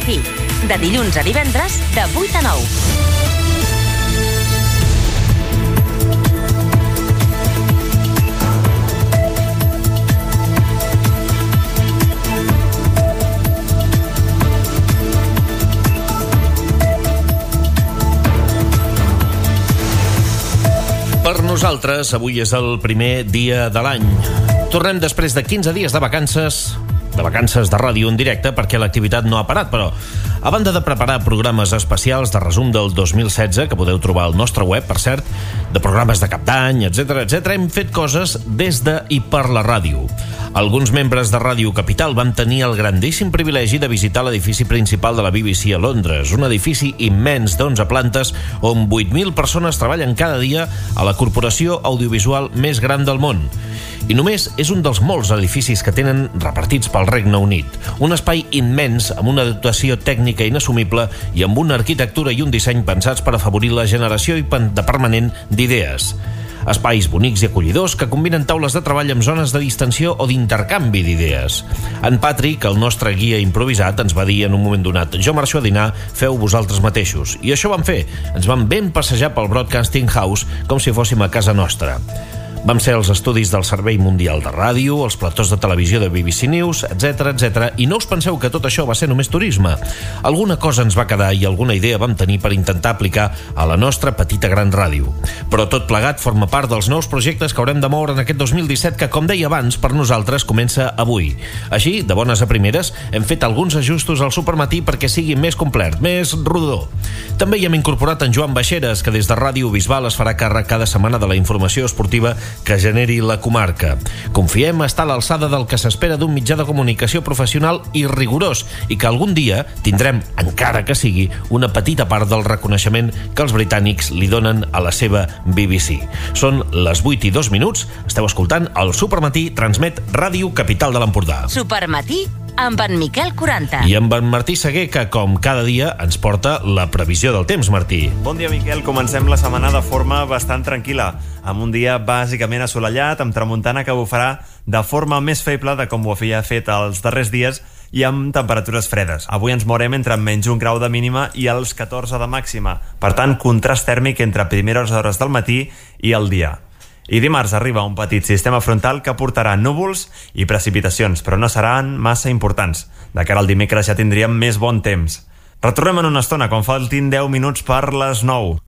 Supermatí, de dilluns a divendres, de 8 a 9. Per nosaltres, avui és el primer dia de l'any. Tornem després de 15 dies de vacances de ràdio en directe, perquè l'activitat no ha parat, però a banda de preparar programes especials de resum del 2016, que podeu trobar al nostre web, per cert, de programes de cap d'any, etc., hem fet coses des de i per la ràdio. Alguns membres de Ràdio Capital van tenir el grandíssim privilegi de visitar l'edifici principal de la BBC a Londres, un edifici immens d'11 plantes on 8.000 persones treballen cada dia a la corporació audiovisual més gran del món. I només és un dels molts edificis que tenen repartits pel Regne Unit. Un espai immens amb una dotació tècnica inassumible i amb una arquitectura i un disseny pensats per afavorir la generació de permanent d'idees. Espais bonics i acollidors que combinen taules de treball amb zones de distensió o d'intercanvi d'idees. En Patrick, el nostre guia improvisat, ens va dir en un moment donat: jo marxo a dinar, feu vosaltres mateixos. I això vam fer. Ens vam ben passejar pel Broadcasting House com si fóssim a casa nostra. Vam ser als estudis del Servei Mundial de Ràdio, els platós de televisió de BBC News, etc. I no us penseu que tot això va ser només turisme. Alguna cosa ens va quedar i alguna idea vam tenir per intentar aplicar a la nostra petita gran ràdio. Però tot plegat forma part dels nous projectes que haurem de moure en aquest 2017 que, com deia abans, per nosaltres comença avui. Així, de bones a primeres, hem fet alguns ajustos al Supermatí perquè sigui més complet, més rodó. També hi hem incorporat en Joan Baixeres, que des de Ràdio Bisbal es farà càrrec cada setmana de la informació esportiva que generi la comarca. Confiem estar a l'alçada del que s'espera d'un mitjà de comunicació professional i rigorós i que algun dia tindrem, encara que sigui, una petita part del reconeixement que els britànics li donen a la seva BBC. Són les 8:02, esteu escoltant el Supermatí, transmet Ràdio Capital de l'Empordà. Supermatí amb en Miquel 40. I amb en Martí Seguer, que com cada dia ens porta la previsió del temps. Martí. Bon dia, Miquel. Comencem la setmana de forma bastant tranquil·la, amb un dia bàsicament assolellat, amb tramuntana que bufarà de forma més feble de com ho havia fet els darrers dies i amb temperatures fredes. Avui ens mourem entre menys 1 grau de mínima i els 14 de màxima. Per tant, contrast tèrmic entre primeres hores del matí i el dia. I dimarts arriba un petit sistema frontal que portarà núvols i precipitacions, però no seran massa importants. De cara al dimecres ja tindríem més bon temps. Retornem en una estona, quan faltin 10 minuts per les 9.